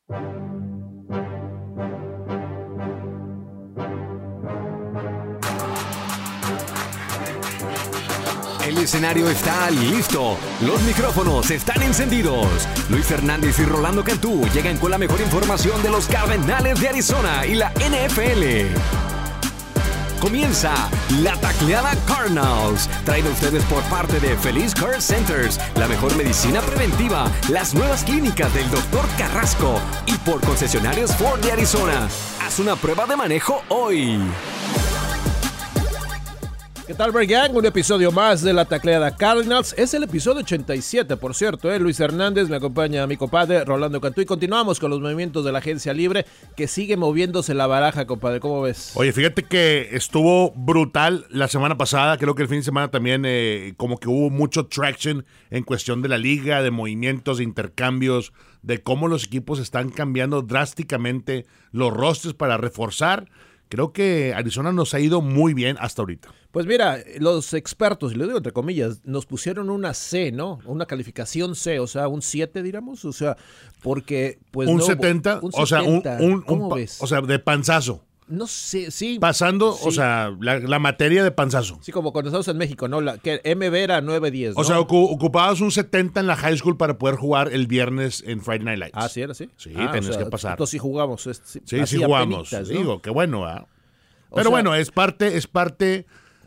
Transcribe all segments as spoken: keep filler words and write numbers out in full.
El escenario está listo, los micrófonos están encendidos. Luis Fernández y Rolando Cantú llegan con la mejor información de los Cardenales de Arizona y la N F L. Comienza La Tacleada Cardinals, traído a ustedes por parte de Feliz Care Centers, la mejor medicina preventiva, las nuevas clínicas del doctor Carrasco y por concesionarios Ford de Arizona. Haz una prueba de manejo hoy. ¿Qué tal, Bird Gang? Un episodio más de La Tacleada Cardinals. Es el episodio ochenta y siete, por cierto. ¿eh? Luis Hernández, me acompaña mi compadre Rolando Cantú. Y continuamos con los movimientos de la agencia libre, que sigue moviéndose la baraja, compadre. ¿Cómo ves? Oye, fíjate que estuvo brutal la semana pasada. Creo que el fin de semana también eh, como que hubo mucho traction en cuestión de la liga, de movimientos, de intercambios, de cómo los equipos están cambiando drásticamente los rosters para reforzar. Creo que Arizona nos ha ido muy bien hasta ahorita. Pues mira, los expertos, y lo digo entre comillas, nos pusieron una C, ¿no? Una calificación C, o sea, un siete, diríamos, o sea, porque pues un no, setenta, un o sea, un, un, ¿cómo un ves? o sea, de panzazo. No sé, sí. Pasando, sí. o sea, la, la materia de panzazo. Sí, como cuando estamos en México, ¿no? La, que M B era nueve diez, ¿no? O sea, ocu- ocupabas un setenta en la high school para poder jugar el viernes en Friday Night Lights. Ah, ¿sí era así? Sí, ah, tenías o sea, que pasar. Entonces sí jugamos. Es, sí, Sí, sí jugamos. Apenitas, ¿no? Digo, qué bueno, ¿verdad? O Pero sea, bueno, es parte, es parte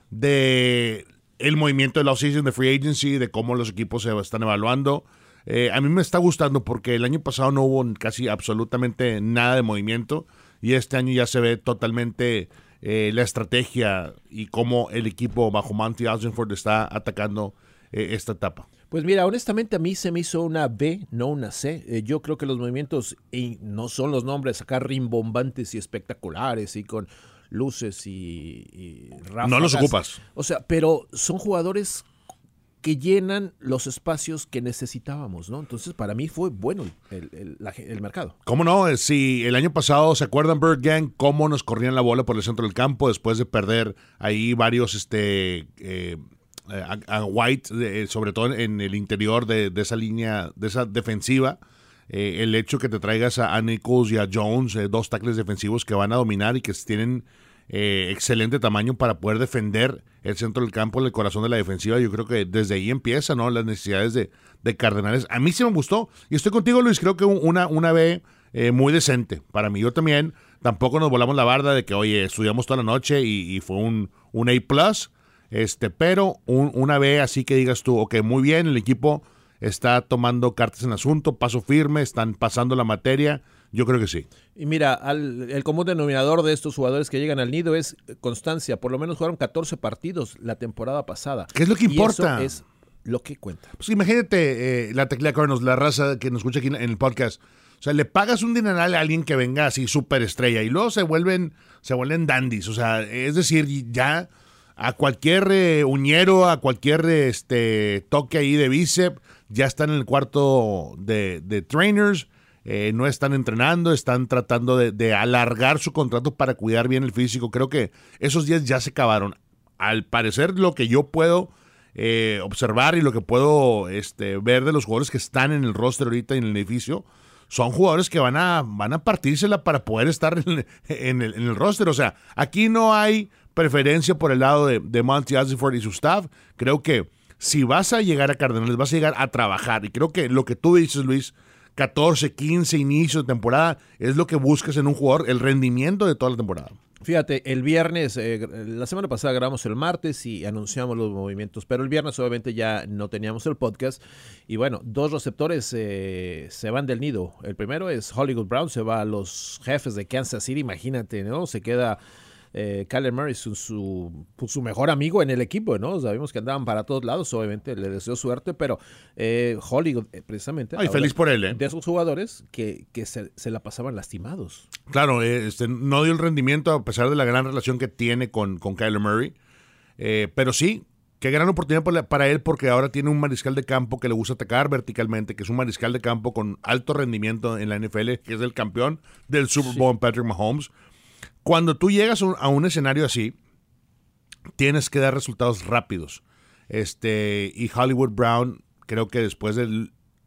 de el movimiento de la offseason de free agency, de cómo los equipos se están evaluando. Eh, a mí me está gustando porque el año pasado no hubo casi absolutamente nada de movimiento y este año ya se ve totalmente eh, la estrategia y cómo el equipo bajo Monty Ossenford está atacando eh, esta etapa. Pues mira, honestamente a mí se me hizo una B, no una C. Eh, yo creo que los movimientos y no son los nombres acá rimbombantes y espectaculares y con luces y, y ráfagas. No los ocupas. O sea, pero son jugadores que llenan los espacios que necesitábamos, ¿no? Entonces, para mí fue bueno el, el, la, el mercado. ¿Cómo no? Si el año pasado, ¿se acuerdan, Bird Gang, cómo nos corrían la bola por el centro del campo después de perder ahí varios, este, eh, a, a White, eh, sobre todo en el interior de, de esa línea, de esa defensiva? Eh, el hecho que te traigas a, a Nichols y a Jones, eh, dos tackles defensivos que van a dominar y que tienen eh, excelente tamaño para poder defender el centro del campo, el corazón de la defensiva. Yo creo que desde ahí empiezan, ¿no?, las necesidades de, de Cardenales. A mí sí me gustó. Y estoy contigo, Luis. Creo que una, una B eh, muy decente. Para mí, yo también. Tampoco nos volamos la barda de que, oye, estudiamos toda la noche y, y fue un, un A plus. Este, pero un, una B así que digas tú, ok, muy bien, el equipo está tomando cartas en asunto, paso firme, están pasando la materia. Yo creo que sí. Y mira, al, el común denominador de estos jugadores que llegan al nido es constancia. Por lo menos jugaron catorce partidos la temporada pasada. ¿Qué es lo que y importa? Eso es lo que cuenta. Pues imagínate eh, la Tacleada Cardinals, la raza que nos escucha aquí en el podcast. O sea, le pagas un dineral a alguien que venga así súper estrella y luego se vuelven, se vuelven dandies. O sea, es decir, ya a cualquier eh, uñero, a cualquier este toque ahí de bíceps, ya están en el cuarto de, de trainers, eh, no están entrenando, están tratando de, de alargar su contrato para cuidar bien el físico. Creo que esos días ya se acabaron. Al parecer, lo que yo puedo eh, observar y lo que puedo este, ver de los jugadores que están en el roster ahorita en el edificio, son jugadores que van a, van a partírsela para poder estar en, en, el, en el roster. O sea, aquí no hay preferencia por el lado de, de Monty Ossenford y su staff. Creo que si vas a llegar a Cardenales, vas a llegar a trabajar. Y creo que lo que tú dices, Luis, catorce, quince inicios de temporada, es lo que buscas en un jugador, el rendimiento de toda la temporada. Fíjate, el viernes, eh, la semana pasada grabamos el martes y anunciamos los movimientos, pero el viernes obviamente ya no teníamos el podcast. Y bueno, dos receptores eh, se van del nido. El primero es Hollywood Brown, se va a los Jefes de Kansas City, imagínate, ¿no? Se queda eh, Kyler Murray, su, su, su mejor amigo en el equipo, ¿no? Sabíamos que andaban para todos lados, obviamente le deseo suerte, pero eh, Hollywood, eh, precisamente. Ay, feliz por él, ¿eh? De esos jugadores que, que se, se la pasaban lastimados. Claro, este, no dio el rendimiento a pesar de la gran relación que tiene con, con Kyler Murray, eh, pero sí, qué gran oportunidad para, para él porque ahora tiene un mariscal de campo que le gusta atacar verticalmente, que es un mariscal de campo con alto rendimiento en la N F L, que es el campeón del Super Bowl, sí. Patrick Mahomes. Cuando tú llegas a un escenario así, tienes que dar resultados rápidos. Este, y Hollywood Brown, creo que después del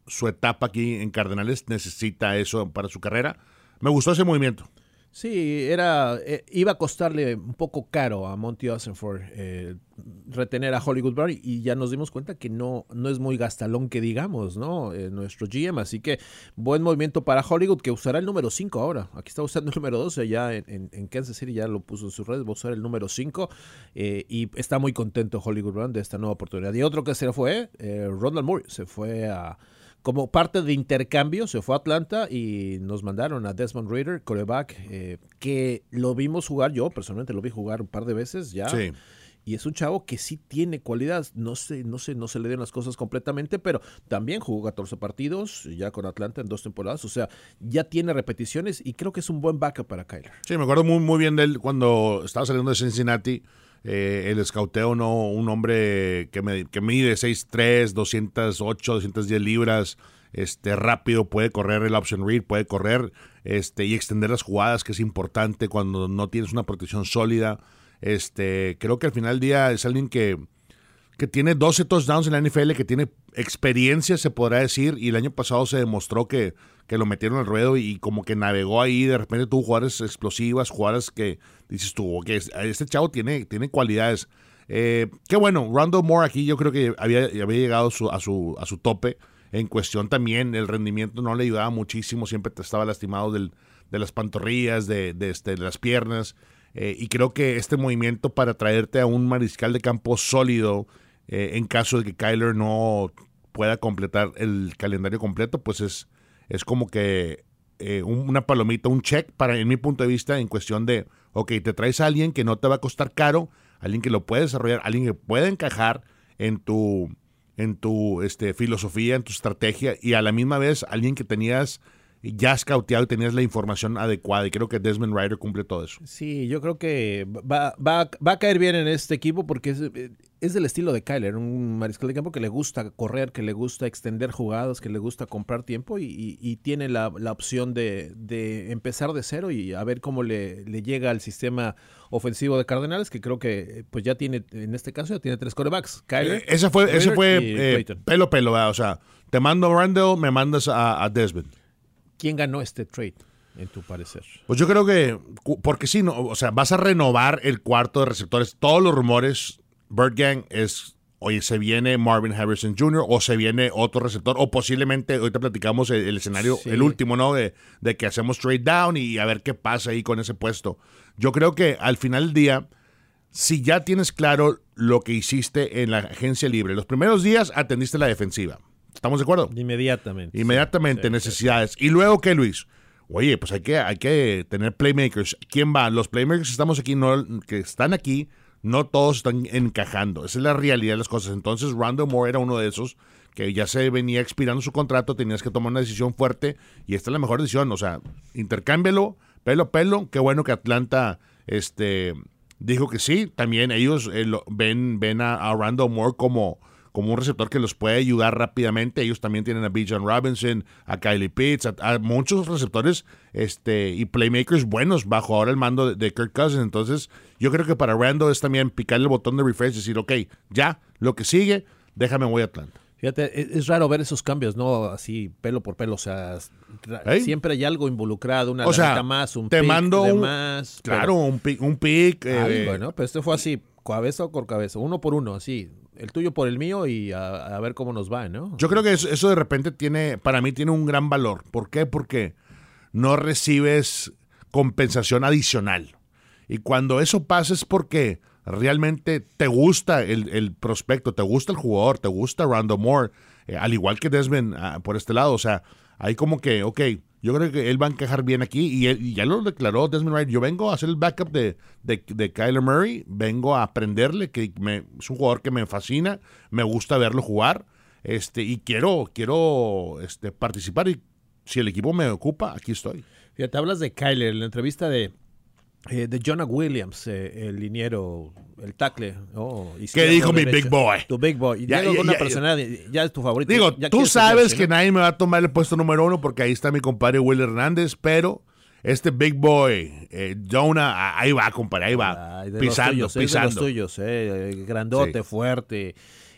su etapa aquí en Cardenales, necesita eso para su carrera. Me gustó ese movimiento. Sí, era, eh, iba a costarle un poco caro a Monty Ossenford eh, retener a Hollywood Brown y ya nos dimos cuenta que no, no es muy gastalón que digamos, ¿no? Eh, nuestro G M, así que buen movimiento para Hollywood, que usará el número cinco ahora. Aquí está usando el número doce, ya en, en, en Kansas City ya lo puso en sus redes, va a usar el número cinco eh, y está muy contento Hollywood Brown de esta nueva oportunidad. Y otro que se fue, eh, Rondell Moore, se fue a... Como parte de intercambio, se fue a Atlanta y nos mandaron a Desmond Ridder, quarterback, eh, que lo vimos jugar, yo personalmente lo vi jugar un par de veces ya. Sí. Y es un chavo que sí tiene cualidad, no sé, no sé, no se le dieron las cosas completamente, pero también jugó catorce partidos ya con Atlanta en dos temporadas, o sea, ya tiene repeticiones y creo que es un buen backup para Kyler. Sí, me acuerdo muy, muy bien de él cuando estaba saliendo de Cincinnati. Eh, el escauteo, ¿no? Un hombre que, me, que mide seis tres, doscientas ocho, doscientas diez libras, este, rápido, puede correr el option read, puede correr este, y extender las jugadas, que es importante cuando no tienes una protección sólida. Este, creo que al final del día es alguien que, que tiene doce touchdowns en la N F L, que tiene experiencia, se podrá decir, y el año pasado se demostró que, que lo metieron al ruedo y, y como que navegó ahí, de repente tuvo jugadas explosivas, jugadas que dices tú, que okay, este chavo tiene, tiene cualidades. Eh, qué bueno, Rondell Moore aquí yo creo que había, había llegado su, a, su, a su tope. En cuestión también, el rendimiento no le ayudaba muchísimo, siempre estaba lastimado del, de las pantorrillas, de, de, este, de las piernas, eh, y creo que este movimiento para traerte a un mariscal de campo sólido, eh, en caso de que Kyler no pueda completar el calendario completo, pues es, es como que eh, una palomita, un check, para, en mi punto de vista, en cuestión de, ok, te traes a alguien que no te va a costar caro, alguien que lo puede desarrollar, alguien que puede encajar en tu... en tu este, filosofía, en tu estrategia, y a la misma vez alguien que tenías ya scouteado y tenías la información adecuada, y creo que Desmond Ridder cumple todo eso. Sí, yo creo que va, va, va a caer bien en este equipo porque es, es del estilo de Kyler, un mariscal de campo que le gusta correr, que le gusta extender jugadas, que le gusta comprar tiempo y, y, y tiene la, la opción de, de empezar de cero y a ver cómo le, le llega al sistema ofensivo de Cardenales, que creo que pues ya tiene, en este caso ya tiene tres quarterbacks. Kyler, eh, ese fue, ese fue eh, pelo pelo, ¿verdad? O sea, te mando a Rondell, me mandas a, a Desmond. ¿Quién ganó este trade, en tu parecer? Pues yo creo que, porque sí, no, o sea, vas a renovar el cuarto de receptores. Todos los rumores, Bird Gang es, oye, se viene Marvin Harrison junior o se viene otro receptor, o posiblemente, ahorita platicamos el, el escenario, sí. el último, ¿no? De, de que hacemos trade down y a ver qué pasa ahí con ese puesto. Yo creo que al final del día, si ya tienes claro lo que hiciste en la agencia libre, los primeros días atendiste la defensiva. ¿Estamos de acuerdo? Inmediatamente. Inmediatamente, sí, necesidades. Sí, sí. ¿Y luego qué, Luis? Oye, pues hay que, hay que tener playmakers. ¿Quién va? Los playmakers que estamos aquí, no, que están aquí, no todos están encajando. Esa es la realidad de las cosas. Entonces, Rondell Moore era uno de esos que ya se venía expirando su contrato, tenías que tomar una decisión fuerte y esta es la mejor decisión. O sea, intercámbialo, pelo a pelo. Qué bueno que Atlanta este, dijo que sí. También ellos eh, lo, ven, ven a, a Rondell Moore como... como un receptor que los puede ayudar rápidamente. Ellos también tienen a Bijan Robinson, a Kylie Pitts, a, a muchos receptores este, y playmakers buenos bajo ahora el mando de, de Kirk Cousins. Entonces, yo creo que para Rando es también picar el botón de refresh y decir, ok, ya, lo que sigue, déjame voy a Atlanta. Fíjate, es, es raro ver esos cambios, ¿no? Así, pelo por pelo, o sea, ¿Eh? siempre hay algo involucrado, una o sea, más, un te pick mando de un, más. Claro, pero, un pick. Un pick eh, bueno, pero este fue así, cabeza por cabeza, uno por uno, así. El tuyo por el mío y a, a ver cómo nos va, ¿no? Yo creo que eso, eso de repente tiene, para mí tiene un gran valor. ¿Por qué? Porque no recibes compensación adicional. Y cuando eso pasa es porque realmente te gusta el, el prospecto, te gusta el jugador, te gusta Rondell Moore, eh, al igual que Desmond uh, por este lado. O sea, hay como que, ok, yo creo que él va a encajar bien aquí y, él, y ya lo declaró Desmond Ridder. Yo vengo a hacer el backup de, de, de Kyler Murray, vengo a aprenderle, que me, es un jugador que me fascina, me gusta verlo jugar este, y quiero, quiero este, participar y si el equipo me ocupa, aquí estoy. Fíjate, hablas de Kyler, en la entrevista de, eh, de Jonah Williams, eh, el liniero, el tackle. Oh, ¿qué dijo mi big boy? Tu big boy. Y ya, ya, una ya, persona, ya, ya es tu favorito. Digo, ya tú sabes que ¿no? nadie me va a tomar el puesto número uno porque ahí está mi compadre Will Hernández, pero este big boy, eh, Jonah, ahí va, compadre, ahí va. Ay, de pisando, los tuyos, pisando. Es de los tuyos, eh, grandote, sí. fuerte.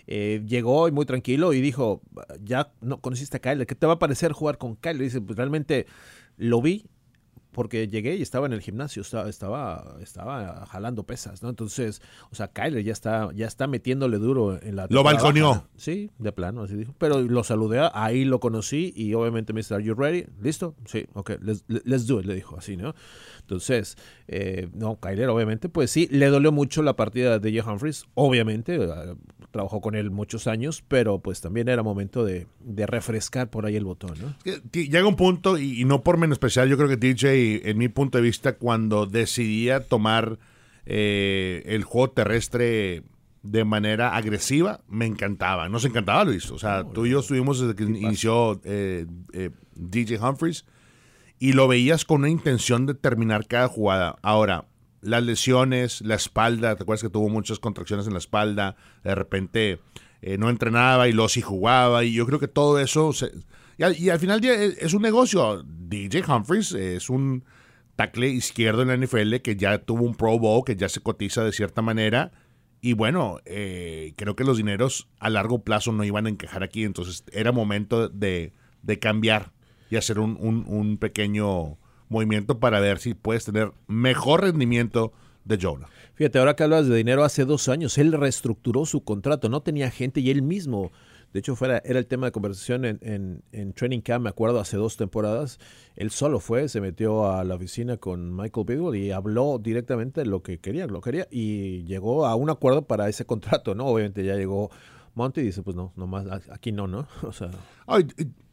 eh, llegó y muy tranquilo y dijo, ya no conociste a Kyler, ¿qué te va a parecer jugar con Kyler? Dice, pues realmente lo vi porque llegué y estaba en el gimnasio, estaba, estaba, estaba jalando pesas, ¿no? Entonces, o sea, Kyler ya está, ya está metiéndole duro en la... Lo balconeó. Sí, de plano, así dijo. Pero lo saludé, ahí lo conocí y obviamente me dice, ¿are you ready? ¿Listo? Sí, ok, let's, let's do it, le dijo así, ¿no? Entonces, eh, no, Kyler obviamente, pues sí, le dolió mucho la partida de Jay Humphries, obviamente, uh, trabajó con él muchos años, pero pues también era momento de, de refrescar por ahí el botón, ¿no? Llega un punto, y, y no por menos especial, yo creo que D J, en mi punto de vista, cuando decidía tomar eh, el juego terrestre de manera agresiva, me encantaba. Nos encantaba, Luis. O sea, oh, tú y yo estuvimos desde que inició eh, eh, D J Humphries y lo veías con una intención de terminar cada jugada. Ahora, las lesiones, la espalda, ¿te acuerdas que tuvo muchas contracciones en la espalda? De repente eh, no entrenaba y luego sí jugaba, y yo creo que todo eso... Se, y, al, y al final es un negocio. D J Humphries es un tackle izquierdo en la N F L que ya tuvo un Pro Bowl, que ya se cotiza de cierta manera, y bueno, eh, creo que los dineros a largo plazo no iban a encajar aquí, entonces era momento de, de cambiar y hacer un, un, un pequeño movimiento para ver si puedes tener mejor rendimiento de Jonah. Fíjate, ahora que hablas de dinero, hace dos años él reestructuró su contrato, no tenía gente y él mismo, de hecho fuera, era el tema de conversación en, en, en Training Camp, me acuerdo, hace dos temporadas, él solo fue, se metió a la oficina con Michael Bidwell y habló directamente de lo que quería, lo quería, y llegó a un acuerdo para ese contrato, ¿no? Obviamente ya llegó Monty y dice, pues no, nomás, aquí no, ¿no? O sea... Ay,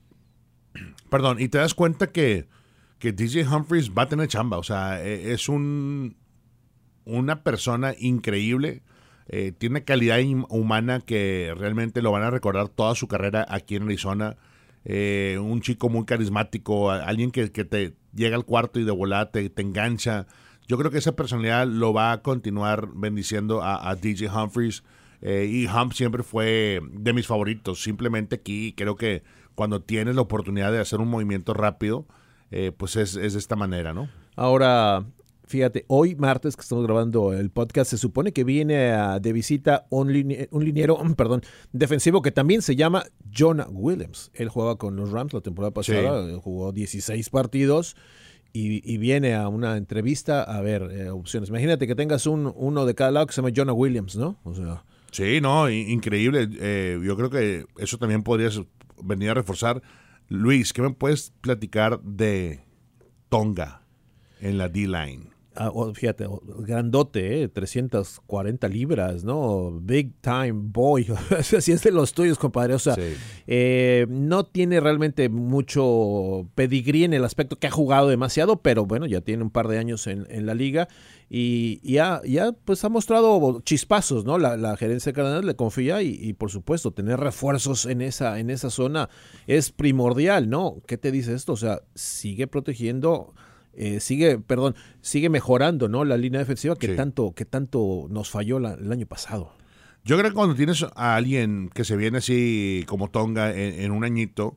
perdón, y te das cuenta que, que D J Humphries va a tener chamba, o sea, es un... una persona increíble, eh, tiene calidad humana que realmente lo van a recordar toda su carrera aquí en Arizona, eh, un chico muy carismático, alguien que, que te llega al cuarto y de volada te, te engancha. Yo creo que esa personalidad lo va a continuar bendiciendo a, a D J Humphries, eh, y Hump siempre fue de mis favoritos. Simplemente aquí creo que cuando tienes la oportunidad de hacer un movimiento rápido, eh, pues es, es de esta manera, ¿no? Ahora... Fíjate, hoy martes que estamos grabando el podcast, se supone que viene a, de visita un, line, un liniero, perdón, defensivo que también se llama Jonah Williams. Él jugaba con los Rams la temporada pasada, sí. Jugó dieciséis partidos y, y viene a una entrevista a ver eh, opciones. Imagínate que tengas un, uno de cada lado que se llama Jonah Williams, ¿no? O sea, sí, no, increíble. Eh, yo creo que eso también podría venir a reforzar. Luis, ¿qué me puedes platicar de Tonga en la D-line? Ah, oh, fíjate, oh, grandote, eh, trescientas cuarenta libras, ¿no? Big time boy. Así es de los tuyos, compadre. O sea, sí. eh, no tiene realmente mucho pedigrí en el aspecto que ha jugado demasiado, pero bueno, ya tiene un par de años en, en la liga y ya, ya pues ha mostrado chispazos, ¿no? La, la gerencia de Cardenales le confía y, y por supuesto tener refuerzos en esa, en esa zona es primordial, ¿no? ¿Qué te dice esto? O sea, sigue protegiendo... Eh, sigue, perdón, sigue mejorando, ¿no? La línea defensiva que sí. tanto, que tanto nos falló la, el año pasado. Yo creo que cuando tienes a alguien que se viene así como Tonga en, en un añito,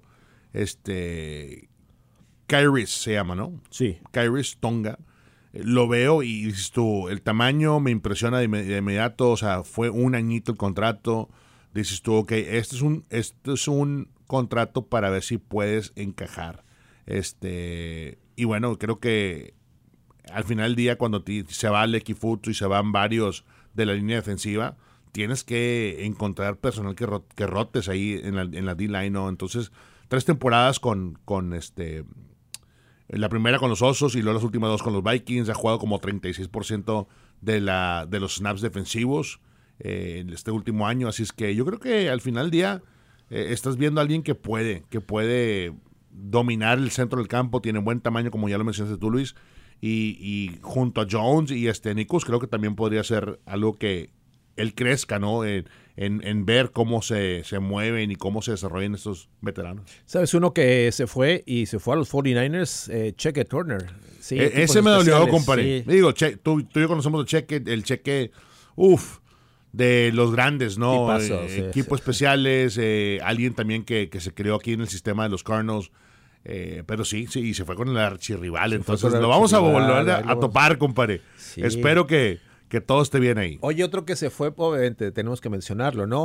este Khyiris se llama, ¿no? Sí. Khyiris Tonga. Lo veo y dices tú, el tamaño me impresiona de, de inmediato, o sea, fue un añito el contrato. Dices tú, ok, este es un, este es un contrato para ver si puedes encajar. Este... Y bueno, creo que al final del día, cuando te, se va Leki Fotu y se van varios de la línea defensiva, tienes que encontrar personal que, rot, que rotes ahí en la, en la D-line, ¿no? Entonces, tres temporadas con, con este... La primera con los Osos y luego las últimas dos con los Vikings. Ha jugado como treinta y seis por ciento de, la, de los snaps defensivos eh, en este último año. Así es que yo creo que al final del día eh, estás viendo a alguien que puede, que puede... dominar el centro del campo, tiene buen tamaño, como ya lo mencionaste tú, Luis, y, y junto a Jones y este Nicus, creo que también podría ser algo que él crezca, ¿no? En, en, en ver cómo se, se mueven y cómo se desarrollan estos veteranos. ¿Sabes uno que se fue y se fue a los cuarenta y nueve ers? Eh, Cheque Turner. Sí, eh, ese me dolió, compadre. Sí. Digo, che, tú, tú y yo conocemos el Cheque, el Cheque, uff, de los grandes, ¿no? Tipazo, eh, sí, equipos sí, especiales, eh, alguien también que, que se creó aquí en el sistema de los Cardinals. Eh, pero sí, sí, y se fue con el archirrival. Se entonces lo vamos a volver a, a topar, compadre. Sí. Espero que, que todo esté bien ahí. Oye, otro que se fue, obviamente, tenemos que mencionarlo, ¿no?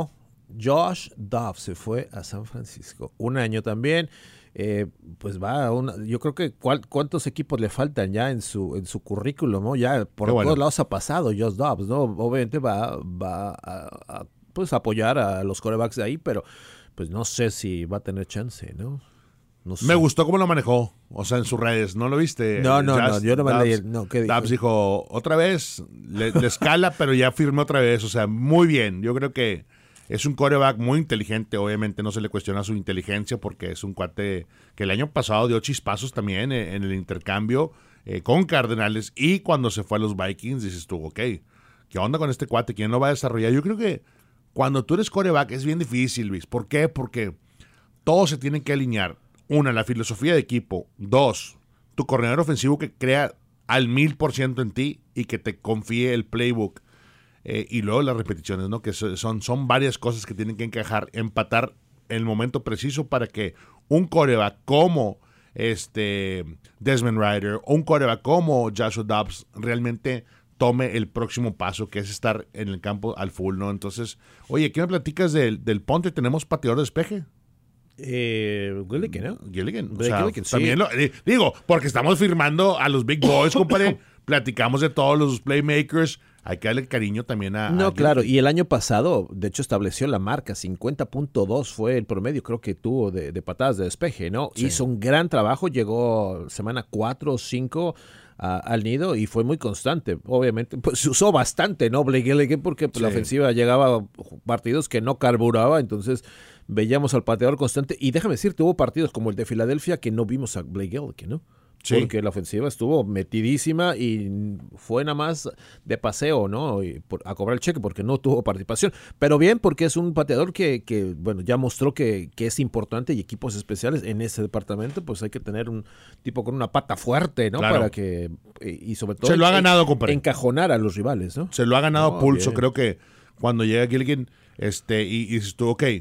Josh Dobbs se fue a San Francisco. Un año también. Eh, pues va a una, yo creo que cuál, cuántos equipos le faltan ya en su en su currículum, ¿no? Ya por Qué todos bueno. lados ha pasado Josh Dobbs, ¿no? Obviamente va, va a, a pues apoyar a los quarterbacks de ahí, pero pues no sé si va a tener chance, ¿no? No sé. Me gustó cómo lo manejó, o sea, en sus redes. ¿No lo viste? No, no, Jazz, no, yo no me Dobbs, leí. No, ¿qué dijo? Dobbs dijo, otra vez, le, le escala, pero ya firmó otra vez. O sea, muy bien. Yo creo que es un quarterback muy inteligente. Obviamente no se le cuestiona su inteligencia porque es un cuate que el año pasado dio chispazos también en, en el intercambio eh, con Cardenales. Y cuando se fue a los Vikings, dices tú, ok, ¿qué onda con este cuate? ¿Quién lo va a desarrollar? Yo creo que cuando tú eres quarterback es bien difícil, Luis. ¿Por qué? Porque todo se tiene que alinear. Una, la filosofía de equipo. Dos, tu coordinador ofensivo que crea al mil por ciento en ti y que te confíe el playbook. Eh, y luego las repeticiones, ¿no? Que son, son varias cosas que tienen que encajar, empatar en el momento preciso para que un quarterback como este Desmond Ridder o un quarterback como Joshua Dobbs realmente tome el próximo paso, que es estar en el campo al full, ¿no? Entonces, oye, ¿qué me platicas del, del Ponte? ¿Tenemos pateador de despeje? Eh, Gilligan, ¿no? Gilligan. O Blake sea, Gilligan, sí. también lo, eh, digo, porque estamos firmando a los Big Boys, compadre. Platicamos de todos los playmakers. Hay que darle cariño también a. No, a claro, Gilligan. y el año pasado, de hecho, estableció la marca, cincuenta punto dos fue el promedio, creo que tuvo de, de patadas de despeje, ¿no? Sí. Hizo un gran trabajo, llegó semana cuatro o cinco a- al nido y fue muy constante. Obviamente, pues se usó bastante, ¿no? Blake Gilligan, porque pues, la Sí. ofensiva llegaba a partidos que no carburaba, entonces veíamos al pateador constante. Y déjame decir, tuvo partidos como el de Filadelfia que no vimos a Blake Gilligan, ¿no? Sí. Porque la ofensiva estuvo metidísima y fue nada más de paseo, ¿no? Y por- a cobrar el cheque porque no tuvo participación. Pero bien, porque es un pateador que, que bueno, ya mostró que, que es importante y equipos especiales en ese departamento, pues hay que tener un tipo con una pata fuerte, ¿no? Claro. Para que, y sobre todo, Se lo ha en- ganado, compadre. encajonar a los rivales, ¿no? Se lo ha ganado No, pulso. bien. Creo que cuando llega Gilligan, este, y, y dices tú, ok,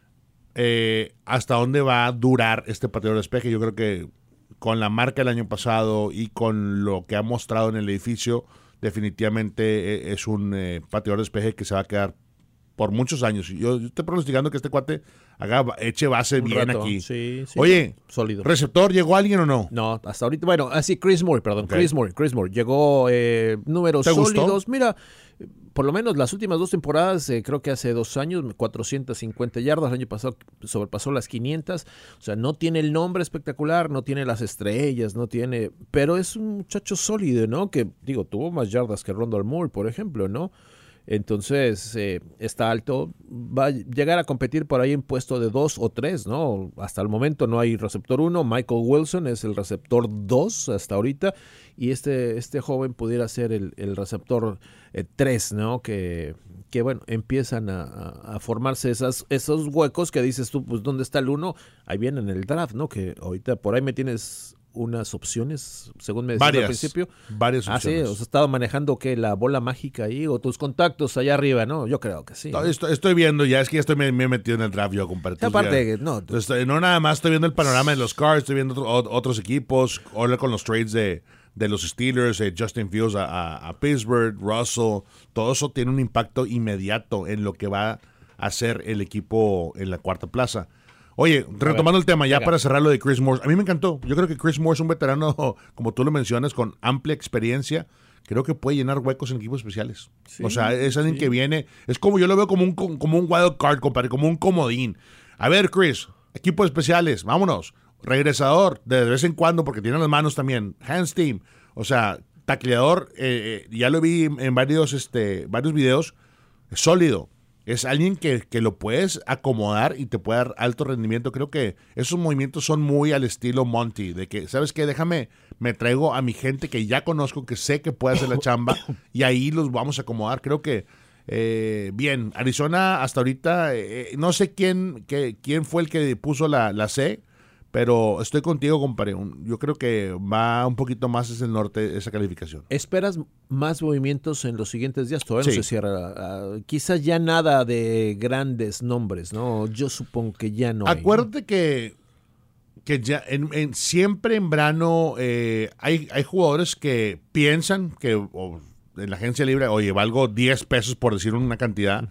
eh, ¿hasta dónde va a durar este pateador de despeje? Yo creo que con la marca del año pasado y con lo que ha mostrado en el edificio, definitivamente eh, es un eh, pateador de despeje que se va a quedar por muchos años. Y Yo, yo estoy pronosticando que este cuate haga, eche base Un bien rato, aquí. sí, sí, Oye, sólido. ¿receptor llegó alguien o no? No, hasta ahorita, bueno, así Chris Moore, perdón, Ok. Chris Moore, Chris Moore. Llegó eh, números ¿Te gustó? sólidos. Mira, por lo menos las últimas dos temporadas, eh, creo que hace dos años, cuatrocientas cincuenta yardas, el año pasado sobrepasó las quinientas. O sea, no tiene el nombre espectacular, no tiene las estrellas, no tiene, pero es un muchacho sólido, ¿no? Que, digo, tuvo más yardas que Rondell Moore, por ejemplo, ¿no? Entonces, eh, está alto, va a llegar a competir por ahí en puesto de dos o tres, ¿no? Hasta el momento no hay receptor uno, Michael Wilson es el receptor dos hasta ahorita, y este, este joven pudiera ser el, el receptor eh, tres, ¿no? Que, que bueno, empiezan a, a- a formarse esas, esos huecos que dices tú, pues, ¿dónde está el uno? Ahí viene en el draft, ¿no? Que ahorita por ahí me tienes unas opciones, según me decías al Varias. principio. Varias Ah, sí, opciones. os has estado manejando que la bola mágica ahí o tus contactos allá arriba, ¿no? Yo creo que sí. ¿no? Estoy, estoy- estoy viendo, ya es que ya estoy me, me he metido en el draft yo, compadre. Y Entonces, aparte, ya- no, entonces, estoy- no nada más estoy viendo el panorama de los Cards, estoy viendo otro- ot- otros equipos, ahora con los trades de, de los Steelers, eh, Justin Fields a, a- a Pittsburgh, Russell, todo eso tiene un impacto inmediato en lo que va a hacer el equipo en la cuarta plaza. Oye, retomando el tema, ya venga. para cerrar lo de Chris Moore, a mí me encantó. Yo creo que Chris Moore es un veterano, como tú lo mencionas, con amplia experiencia. Creo que puede llenar huecos en equipos especiales. o sea, es alguien sí. que viene, es como yo lo veo como un, como un wild card, compadre, como un comodín. A ver, Chris, equipos especiales, vámonos. Regresador, de vez en cuando, porque tiene las manos también. Hands team, o sea, tacleador, eh, eh, ya lo vi en varios, este, varios videos, es sólido. Es alguien que, que lo puedes acomodar y te puede dar alto rendimiento. Creo que esos movimientos son muy al estilo Monty, de que, ¿sabes qué? Déjame, me traigo a mi gente que ya conozco, que sé que puede hacer la chamba, y ahí los vamos a acomodar. Creo que, eh, bien, Arizona hasta ahorita, eh, no sé quién, que, quién fue el que puso la, la C, pero estoy contigo, compadre. Un- Yo creo que va un poquito más hacia el norte esa calificación. ¿Esperas más movimientos en los siguientes días? Todavía Sí. no se cierra. ah, quizás ya nada de grandes nombres, ¿no? Yo supongo que ya no hay. Acuérdate que, que ya en, en- siempre en verano eh, hay, hay jugadores que piensan que o, en la agencia libre, oye, valgo diez pesos por decir una cantidad,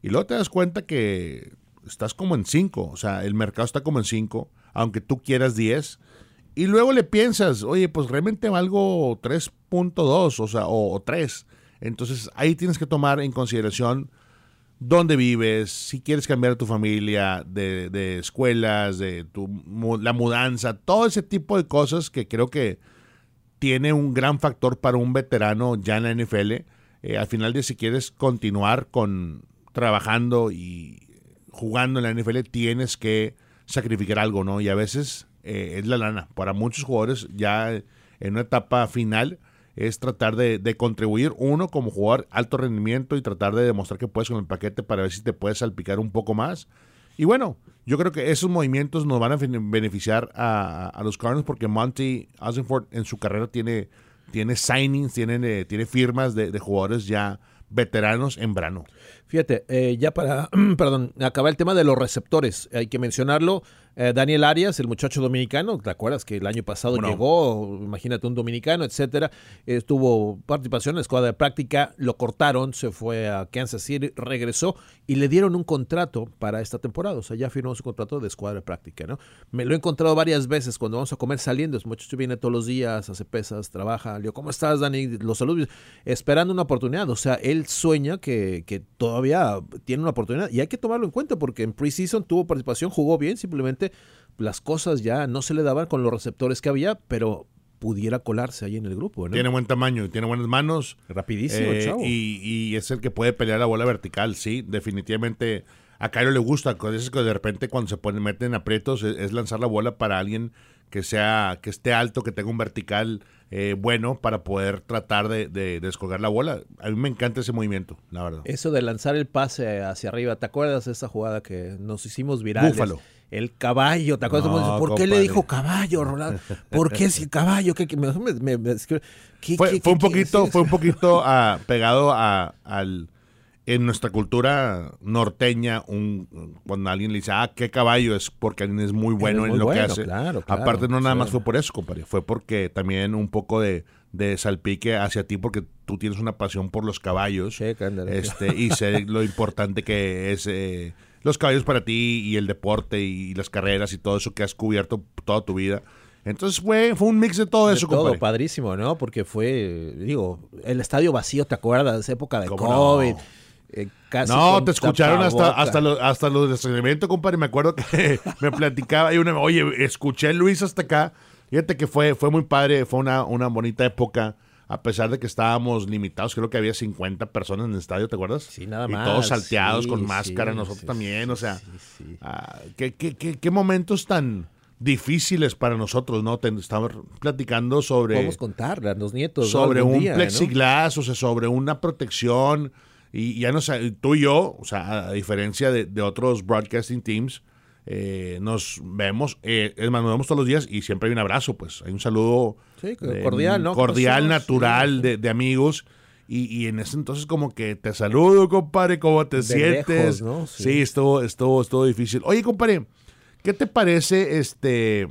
y luego te das cuenta que estás como en cinco, o sea, el mercado está como en cinco, aunque tú quieras diez, y luego le piensas, oye, pues realmente valgo tres punto dos, o sea, o, o tres. Entonces ahí tienes que tomar en consideración dónde vives, si quieres cambiar a tu familia, de, de escuelas, de tu, la mudanza, todo ese tipo de cosas que creo que tiene un gran factor para un veterano ya en la N F L. Eh, al final de si quieres continuar con trabajando y jugando en la N F L, tienes que sacrificar algo, ¿no? Y a veces eh, es la lana. Para muchos jugadores ya en una etapa final es tratar de, de contribuir, uno, como jugador alto rendimiento y tratar de demostrar que puedes con el paquete para ver si te puedes salpicar un poco más. Y bueno, yo creo que esos movimientos nos van a beneficiar a, a los Cardinals porque Monty Ossenfort en su carrera tiene, tiene signings, tiene, eh, tiene firmas de, de jugadores ya veteranos en verano. Fíjate, eh, ya para perdón, acabar el tema de los receptores, hay que mencionarlo. Eh, Daniel Arias, el muchacho dominicano, ¿te acuerdas que el año pasado bueno. llegó? Imagínate, un dominicano, etcétera. Eh, tuvo participación en la escuadra de práctica, lo cortaron, se fue a Kansas City, regresó y le dieron un contrato para esta temporada. O sea, ya firmó su contrato de escuadra de práctica, ¿no? Me lo he encontrado varias veces cuando vamos a comer saliendo. El muchacho viene todos los días, hace pesas, trabaja. Le digo, ¿cómo estás, Dani? Los saludos, esperando una oportunidad. O sea, él sueña que, que todavía tiene una oportunidad y hay que tomarlo en cuenta porque en preseason tuvo participación, jugó bien, simplemente las cosas ya no se le daban con los receptores que había, pero pudiera colarse ahí en el grupo, ¿no? Tiene buen tamaño, tiene buenas manos. Rapidísimo, eh, chavo. Y, y es el que puede pelear la bola vertical, sí, definitivamente. A Cairo le gusta, es que de repente cuando se ponen, meten en aprietos es, es lanzar la bola para alguien que sea, que esté alto, que tenga un vertical eh, bueno para poder tratar de, de, de descolgar la bola. A mí me encanta ese movimiento, la verdad. Eso de lanzar el pase hacia arriba, ¿te acuerdas de esa jugada que nos hicimos virales? Búfalo. El caballo, ¿te acuerdas? No, ¿Por compadre. qué le dijo caballo, Rolando? ¿Por qué si caballo? ¿Qué, qué, me, me, me, ¿qué, fue, qué, fue un qué, poquito, qué? fue un poquito uh, pegado a, al en nuestra cultura norteña, un, cuando alguien le dice, ah, qué caballo, es porque alguien es muy bueno muy en lo bueno, que hace. Claro, claro, Aparte, no nada sí. más fue por eso, compadre, fue porque también un poco de, de salpique hacia ti, porque tú tienes una pasión por los caballos. Sí, cándale. este Y sé lo importante que es eh, los caballos para ti y el deporte y las carreras y todo eso que has cubierto toda tu vida. Entonces fue, fue un mix de todo de eso, todo, compadre. padrísimo, ¿no? Porque fue, digo, el estadio vacío, ¿te acuerdas? Época de ¿Cómo COVID. no? Eh, casi No, te escucharon hasta, tapabocas. hasta, lo, hasta los de estrenamiento, compadre. Me acuerdo que me platicaba y una, oye, escuché a Luis hasta acá. Fíjate que fue, fue muy padre, fue una, una bonita época, a pesar de que estábamos limitados. Creo que había cincuenta personas en el estadio, ¿te acuerdas? Sí, nada y más. Y todos salteados sí, con máscara, sí, nosotros sí, también, sí, o sea, sí, sí. ah, ¿qué, qué, qué, qué momentos tan difíciles para nosotros, ¿no? Te, estamos platicando sobre... Podemos contar a los nietos. Sobre ¿no? un día, plexiglas, ¿no? O sea, sobre una protección... Y ya no sé, tú y yo, o sea, a diferencia de, de otros broadcasting teams, eh, nos vemos, eh, es más, nos vemos todos los días y siempre hay un abrazo, pues, hay un saludo Sí, eh, cordial, ¿no? cordial, ¿Qué pasó? natural, Sí. de, de amigos. Y, y en ese entonces como que te saludo, compadre, ¿cómo te De sientes? lejos, ¿no? Sí, Sí. estuvo, estuvo, estuvo difícil. Oye, compadre, ¿qué te parece este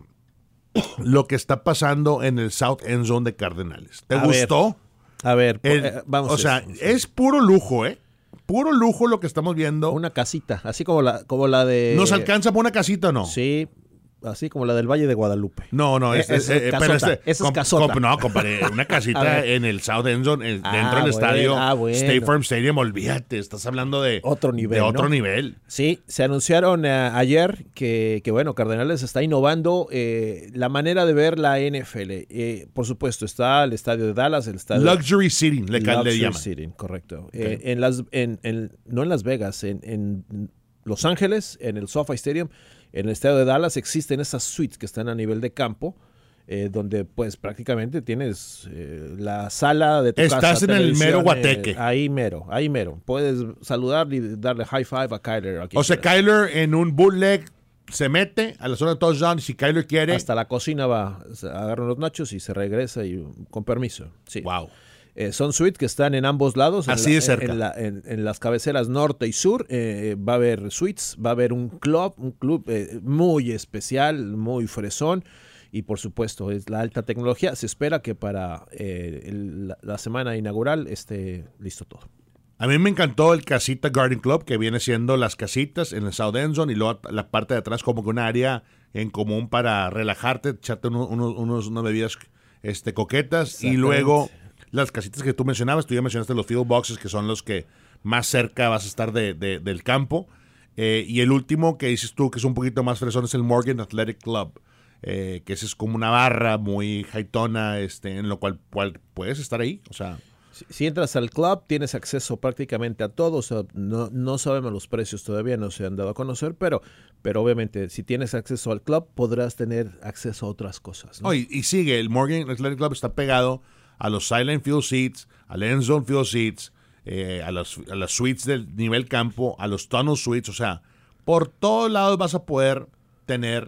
lo que está pasando en el South End Zone de Cardenales? ¿Te A ver, gustó? A ver, El- eh, vamos o a sea, eso. es puro lujo, ¿eh? Puro lujo lo que estamos viendo. Una casita, así como la, como la de... ¿Nos alcanza por una casita o no? Sí, así como la del Valle de Guadalupe. No, no, Eh, este, es eh, casota, pero este, esa es comp- casota. comp- no, compadre, una A casita ver. en el South End Zone, el- Ah, dentro del bueno, estadio ah, bueno. State Farm Stadium, olvídate, estás hablando de Otro nivel, de otro ¿no? nivel. Sí, se anunciaron eh, ayer que, que, bueno, Cardenales está innovando eh, la manera de ver la N F L. Eh, por supuesto, está el estadio de Dallas, el estadio... Luxury Seating, le, ca- le Luxury llaman. Seating, correcto. Eh, en las, en, en- no en Las Vegas, en, en Los Ángeles, en el SoFi Stadium, en el estadio de Dallas existen esas suites que están a nivel de campo, eh, donde pues prácticamente tienes eh, la sala de tu Estás casa. en el televisión, mero eh, guateque. ahí mero, ahí mero. Puedes saludar y darle high five a Kyler. a quien O sea, quieras. Kyler en un bootleg se mete a la zona de touchdown y si Kyler quiere... Hasta la cocina va, se agarra unos nachos y se regresa y con permiso. Sí. Wow. Eh, son suites que están en ambos lados. en Así la- de cerca. En, la- en- en las cabeceras norte y sur eh, va a haber suites, va a haber un club, un club eh, muy especial, muy fresón. Y por supuesto, es la alta tecnología. Se espera que para eh, el- la, la semana inaugural esté listo todo. A mí me encantó el Casita Garden Club, que viene siendo las casitas en el South End Zone y luego la parte de atrás como que un área en común para relajarte, echarte uno, uno, unos, unas bebidas este, coquetas. Y luego las casitas que tú mencionabas, tú ya mencionaste los field boxes, que son los que más cerca vas a estar de, de, del campo. Eh, y el último que dices tú, que es un poquito más fresón, es el Morgan Athletic Club, eh, que ese es como una barra muy hightona, este, en lo cual, cual puedes estar ahí, o sea... Si, si entras al club, tienes acceso prácticamente a todo. O sea, no, no sabemos los precios todavía, no se han dado a conocer, pero, pero obviamente si tienes acceso al club, podrás tener acceso a otras cosas, ¿no? Oh, y, y sigue, el Morgan Athletic Club está pegado a los Sideline Field Seats, al End Zone Field Seats, eh, a, las, a las suites del nivel campo, a los Tunnel Suites. O sea, por todos lados vas a poder tener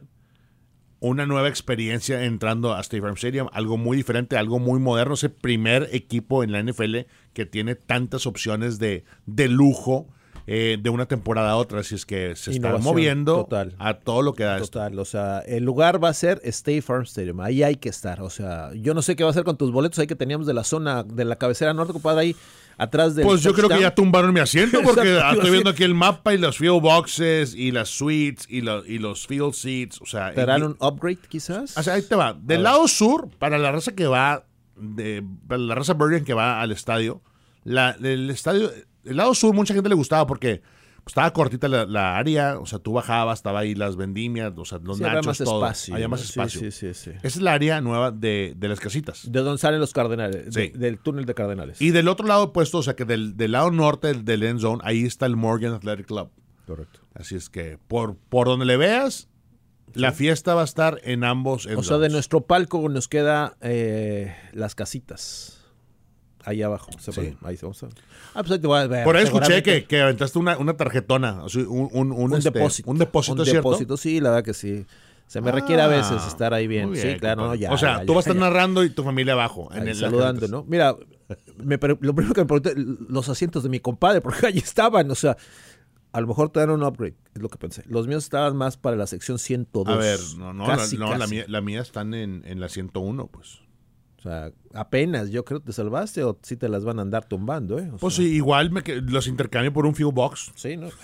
una nueva experiencia entrando a State Farm Stadium, algo muy diferente, algo muy moderno. Es el primer equipo en la N F L que tiene tantas opciones de, de lujo eh, de una temporada a otra. Así es que se está Innovación moviendo total. a todo lo que da esto. Total, o sea, el lugar va a ser State Farm Stadium, ahí hay que estar. O sea, yo no sé qué va a hacer con tus boletos ahí que teníamos de la zona, de la cabecera norte, compadre, ahí atrás del Pues yo creo que touchdown. ya tumbaron mi asiento porque Exacto, estoy sí. viendo aquí el mapa y los field boxes y las suites y, lo- y los field seats. O sea, ¿Te harán y- un upgrade quizás? o sea, ahí te va. Del lado sur, para la raza que va, de, para la raza Bergen que va al estadio, la, el estadio, el lado sur mucha gente le gustaba porque pues, estaba cortita la, la área, o sea, tú bajabas, estaba ahí las vendimias, o sea, los Sí, había nachos, más todo. espacio. Había ¿no? más Sí, espacio. Sí, sí, sí. Esa es la área nueva de, de las casitas. De donde salen los Cardenales, Sí. de- del túnel de Cardenales. Y del otro lado opuesto, o sea, que del, del lado norte del, del end zone, ahí está el Morgan Athletic Club. Correcto. Así es que por, por donde le veas, la fiesta va a estar en ambos end O sea, de zones. nuestro palco nos queda eh, las casitas. Ahí abajo. Se Sí. puede- ahí vamos a... Ah, pues ahí te voy a ver. Por ahí escuché seguramente. que, que aventaste una, una tarjetona, o sea, un, un, un, Un este, depósito. Un depósito, Un ¿cierto? depósito, sí, la verdad que sí. Se me requiere a veces Ah, estar ahí bien. muy Sí, claro, no, compadre. ya. O sea, ya, tú ya, vas a estar ya. narrando y tu familia abajo. En Ahí el, saludando, ¿no? Mira, me pre- lo primero que me pregunté, los asientos de mi compadre, porque ahí estaban, o sea, a lo mejor te dan un upgrade, es lo que pensé. Los míos estaban más para la sección ciento dos. A ver, no, no, Casi, la, no la, casi. mía, la mía están en, en la ciento uno, pues. O sea, apenas, yo creo que te salvaste o sí te las van a andar tumbando, ¿eh? O Pues sea, sí, igual me, que- los intercambio por un field box. Sí, ¿no?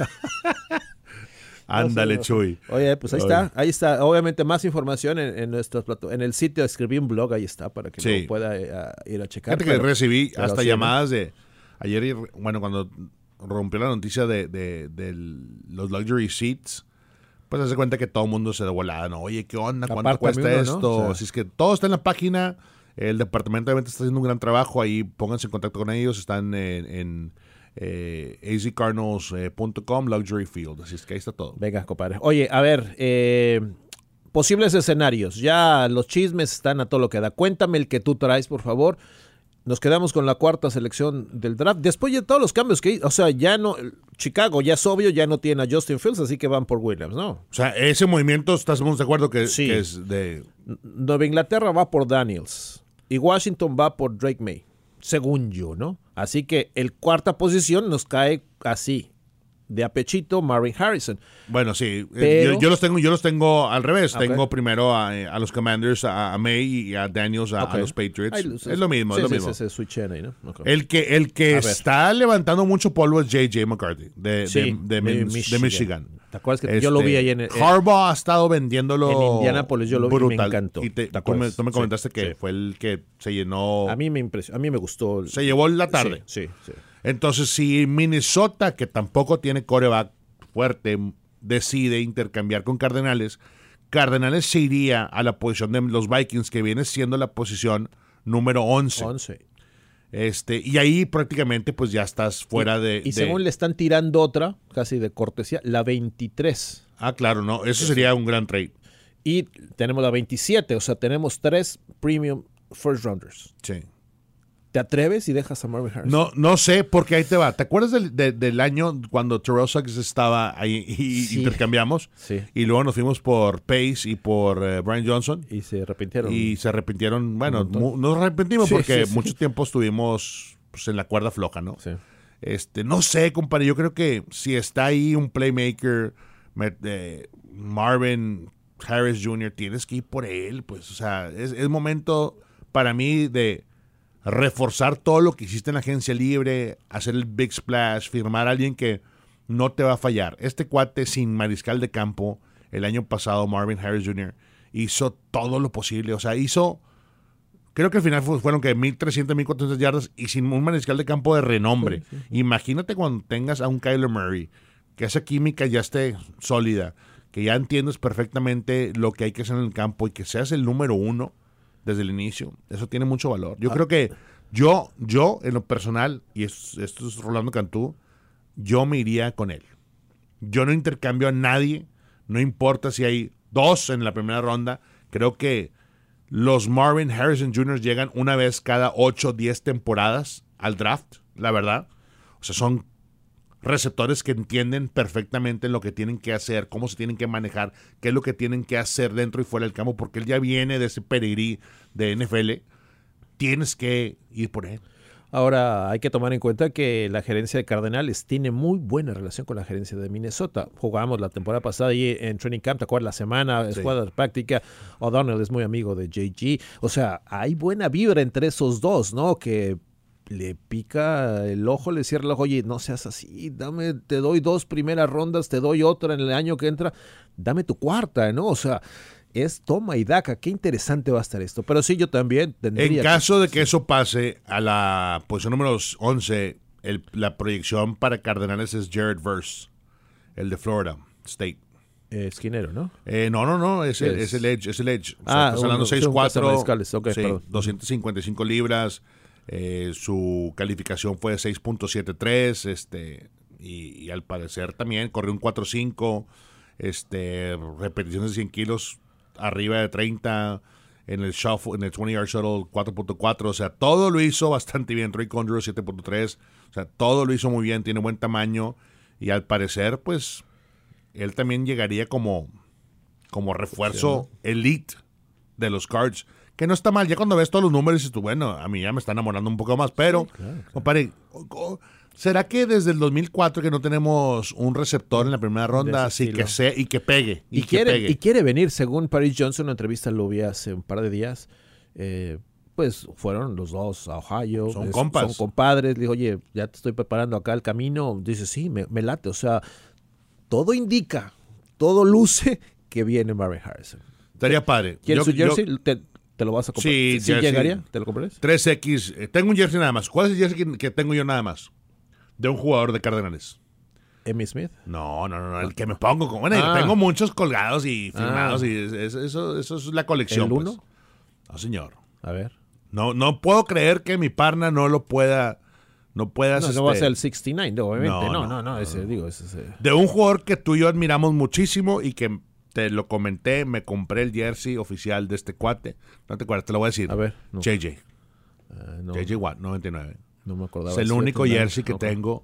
Ándale, No sé, Chuy. Oye, pues ahí Oye. está, ahí está. Obviamente más información en, en nuestras plata- en el sitio, escribí un blog, ahí está, para que Sí. lo pueda eh, a- ir a checar. Fíjate que pero- recibí pero hasta sí, llamadas de ayer, y- bueno, cuando rompió la noticia de, de, de los luxury seats, pues hace cuenta que todo el mundo se de volada, ¿no? Oye, ¿qué onda? ¿Cuánto Apártame cuesta uno, ¿no? esto? O sea. Así es que todo está en la página. El departamento de ventas está haciendo un gran trabajo. Ahí pónganse en contacto con ellos. Están en, en eh, a z cardinals punto com, Luxury Field. Así es que ahí está todo. Venga, compadre. Oye, a ver, eh, posibles escenarios. Ya los chismes están a todo lo que da. Cuéntame el que tú traes, por favor. Nos quedamos con la cuarta selección del draft. Después de todos los cambios que hizo, o sea, ya no, Chicago ya es obvio, ya no tiene a Justin Fields, así que van por Williams, ¿no? O sea, ese movimiento, ¿estamos de acuerdo que, Sí. que es de... Nueva Inglaterra va por Daniels y Washington va por Drake May, según yo, ¿no? Así que el cuarta posición nos cae así, de a pechito, Marvin Harrison. Bueno, sí. eh, Pero- yo, yo los tengo, yo los tengo al revés. Ok. Tengo primero a, eh, a los Commanders, a, a May y a Daniels, a, a Ok. los Patriots. Ay, es lo mismo, sí, es lo sí, mismo. sí, sí, switchen ahí, ¿no? Ok. El que, el que A ver. está levantando mucho polvo es J J McCarthy, de, Sí, de, de, de Min- de Michigan. Michigan. ¿Te acuerdas que yo lo vi ahí en el- Harbaugh ha estado vendiéndolo en Indianapolis, yo lo vi y me brutal. encantó. Y te- ¿Te tú, me, acuerdas? tú me Sí, comentaste que sí. fue el que se llenó, A mí me impresionó, a mí me gustó. el- se llevó la tarde. Sí, sí, sí. Entonces, si Minnesota, que tampoco tiene coreback fuerte, decide intercambiar con Cardenales, Cardenales se iría a la posición de los Vikings, que viene siendo la posición número once. once. Este, y ahí prácticamente pues ya estás fuera de... Y de- según le están tirando otra, casi de cortesía, la veintitrés. Ah, claro, no, eso sería un gran trade. Y tenemos la veintisiete, o sea, tenemos tres premium first rounders. Sí. ¿Te atreves y dejas a Marvin Harrison? No, no sé, porque ahí te va. ¿Te acuerdas del, de- del año cuando Terrell Suggs estaba ahí y Sí. intercambiamos? Sí. Y luego nos fuimos por Pace y por eh, Brian Johnson. Y se arrepintieron. Y se arrepintieron, bueno, montón. mu- nos arrepentimos Sí, porque sí, sí. mucho tiempo estuvimos pues, en la cuerda floja, ¿no? Sí. Este, no sé, compadre, yo creo que si está ahí un playmaker, me- eh, Marvin Harris junior, tienes que ir por él, pues, o sea, es, es momento para mí de, reforzar todo lo que hiciste en la agencia libre, hacer el big splash, firmar a alguien que no te va a fallar. Este cuate sin mariscal de campo, el año pasado, Marvin Harris junior, hizo todo lo posible. O sea, hizo, creo que al final fueron que mil trescientas, mil cuatrocientas yardas y sin un mariscal de campo de renombre. Sí, sí, sí. Imagínate cuando tengas a un Kyler Murray, que esa química ya esté sólida, que ya entiendes perfectamente lo que hay que hacer en el campo y que seas el número uno desde el inicio. Eso tiene mucho valor. Yo ah. creo que yo, yo en lo personal, y esto, esto es Rolando Cantú, yo me iría con él. Yo no intercambio a nadie, no importa si hay dos en la primera ronda. Creo que los Marvin Harrison junior llegan una vez cada ocho o diez temporadas al draft, la verdad. O sea, son receptores que entienden perfectamente lo que tienen que hacer, cómo se tienen que manejar, qué es lo que tienen que hacer dentro y fuera del campo, porque él ya viene de ese pedigrí de N F L. Tienes que ir por él. Ahora, hay que tomar en cuenta que la gerencia de Cardenales tiene muy buena relación con la gerencia de Minnesota. Jugábamos la temporada pasada ahí en Training Camp, ¿te acuerdas? La semana, sí. Escuadra de práctica. O'Donnell es muy amigo de J G. O sea, hay buena vibra entre esos dos, ¿no? Que le pica el ojo, le cierra el ojo. Oye, no seas así, dame, te doy dos primeras rondas, te doy otra en el año que entra, dame tu cuarta, ¿no? O sea, es toma y daca. Qué interesante va a estar esto. Pero sí, yo también tendría... En caso que... de que eso pase a la posición número once, el, la proyección para Cardenales es Jared Verse, el de Florida State. Eh, esquinero, ¿no? Eh, no, no, no, es el, es el Edge. Es el edge. O sea, ah, estás hablando seis cuatro, okay, sí, doscientas cincuenta y cinco libras. Eh, su calificación fue seis punto setenta y tres, este, y, y al parecer también corrió un cuatro cinco, este, repeticiones de cien kilos arriba de treinta, en el shuffle, en el veinte yard shuttle cuatro punto cuatro, o sea, todo lo hizo bastante bien. Troy Condro siete punto tres, o sea, todo lo hizo muy bien, tiene buen tamaño, y al parecer, pues, él también llegaría como, como refuerzo sí, ¿no? elite de los Cards, que no está mal. Ya cuando ves todos los números dices tú, bueno, a mí ya me está enamorando un poco más, pero, sí, claro, claro. Compadre, ¿será que desde el dos mil cuatro que no tenemos un receptor en la primera ronda así que sea y que pegue? Y, y, que quiere, pegue. y quiere venir, según Paris Johnson, en una entrevista lo vi hace un par de días, eh, pues fueron los dos a Ohio. Son es, compas. Son compadres. Le dijo, oye, ya te estoy preparando acá el camino. Dice, sí, me, me late. O sea, todo indica, todo luce que viene Marvin Harrison. Estaría padre. ¿Quieres su jersey? Yo, te, ¿Te lo vas a comprar? Sí, ¿Sí llegaría? ¿Te lo comprarías? tres equis. Eh, tengo un jersey nada más. ¿Cuál es el jersey que, que tengo yo nada más? De un jugador de Cardenales. ¿Emmitt Smith? No, no, no, no. El que me pongo. Como, bueno, ah. Tengo muchos colgados y firmados. Ah. y eso, eso, eso es la colección. ¿El uno? Pues. No, señor. A ver. No, no puedo creer que mi parna no lo pueda... No puedas... No, este... no va a ser el sesenta y nueve, obviamente. No, no, no. no, no no ese, no. digo, ese, ese. De un jugador que tú y yo admiramos muchísimo y que... Te lo comenté, me compré el jersey oficial de este cuate. No te acuerdas, te lo voy a decir. A ver. No. J J. Uh, no. J J Watt, noventa y nueve. No me acordaba. Es el único jersey que okay. tengo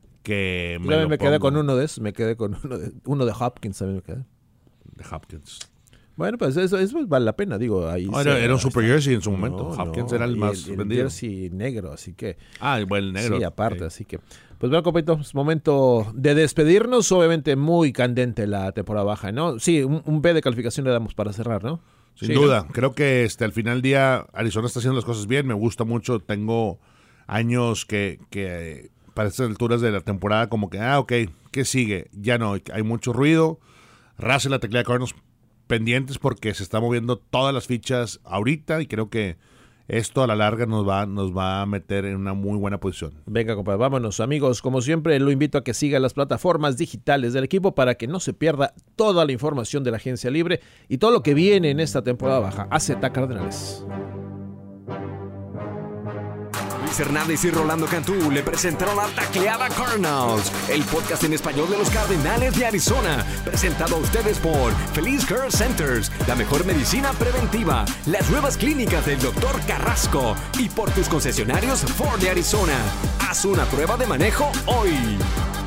que me Yo lo me pongo. quedé con uno de esos. Me quedé con uno de, uno de Hopkins también me quedé. De Hopkins. Bueno, pues eso, eso vale la pena, digo. Ahí oh, era, era un super jersey en su momento. No, Hopkins no, era el más el, el vendido. El jersey negro, así que... Ah, bueno, el negro. Sí, aparte, okay. así que... Pues bueno, compito, es momento de despedirnos. Obviamente muy candente la temporada baja, ¿no? Sí, un, un B de calificación le damos para cerrar, ¿no? Sin sí, duda. ¿no? Creo que este, al final del día Arizona está haciendo las cosas bien. Me gusta mucho. Tengo años que, que para estas alturas de la temporada como que, ah, ok, ¿qué sigue? Ya no, hay mucho ruido. Raza y la tecla de Cardinals pendientes porque se están moviendo todas las fichas ahorita y creo que esto a la larga nos va, nos va a meter en una muy buena posición. Venga, compadre, vámonos, amigos. Como siempre, lo invito a que siga las plataformas digitales del equipo para que no se pierda toda la información de la agencia libre y todo lo que viene en esta temporada baja. A Z Cardenales. Luis Hernández y Rolando Cantú le presentaron la Tacleada Cardinals, el podcast en español de los Cardenales de Arizona, presentado a ustedes por Feliz Care Centers, la mejor medicina preventiva, las nuevas clínicas del doctor Carrasco y por tus concesionarios Ford de Arizona. Haz una prueba de manejo hoy.